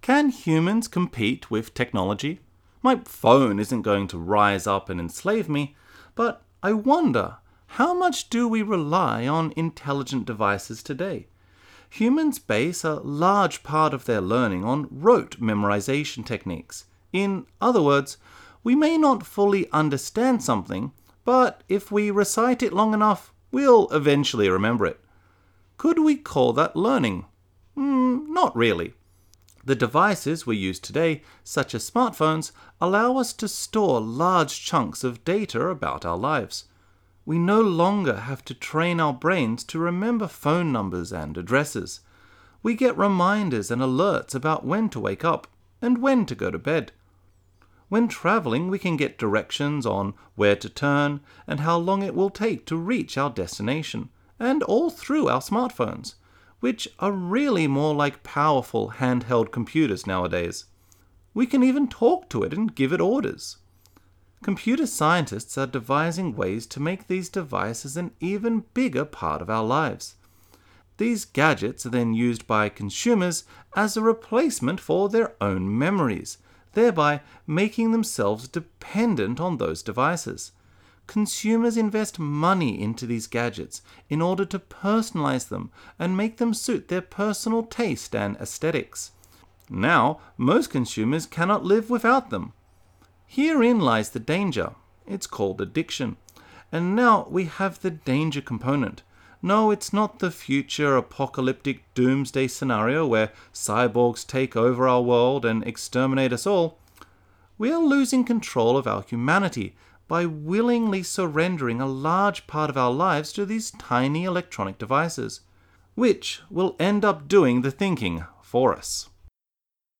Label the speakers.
Speaker 1: Can humans compete with technology? My phone isn't going to rise up and enslave me, but I wonder, how much do we rely on intelligent devices today? Humans base a large part of their learning on rote memorization techniques. In other words, we may not fully understand something, but if we recite it long enough, we'll eventually remember it. Could we call that learning? Not really. The devices we use today, such as smartphones, allow us to store large chunks of data about our lives. We no longer have to train our brains to remember phone numbers and addresses. We get reminders and alerts about when to wake up and when to go to bed. When traveling, we can get directions on where to turn and how long it will take to reach our destination, and all through our smartphones, which are really more like powerful handheld computers nowadays. We can even talk to it and give it orders. Computer scientists are devising ways to make these devices an even bigger part of our lives. These gadgets are then used by consumers as a replacement for their own memories, thereby making themselves dependent on those devices. Consumers invest money into these gadgets in order to personalize them and make them suit their personal taste and aesthetics. Now, most consumers cannot live without them. Herein lies the danger. It's called addiction. And now we have the danger component. No, it's not the future apocalyptic doomsday scenario where cyborgs take over our world and exterminate us all. We are losing control of our humanity by willingly surrendering a large part of our lives to these tiny electronic devices, which will end up doing the thinking for us.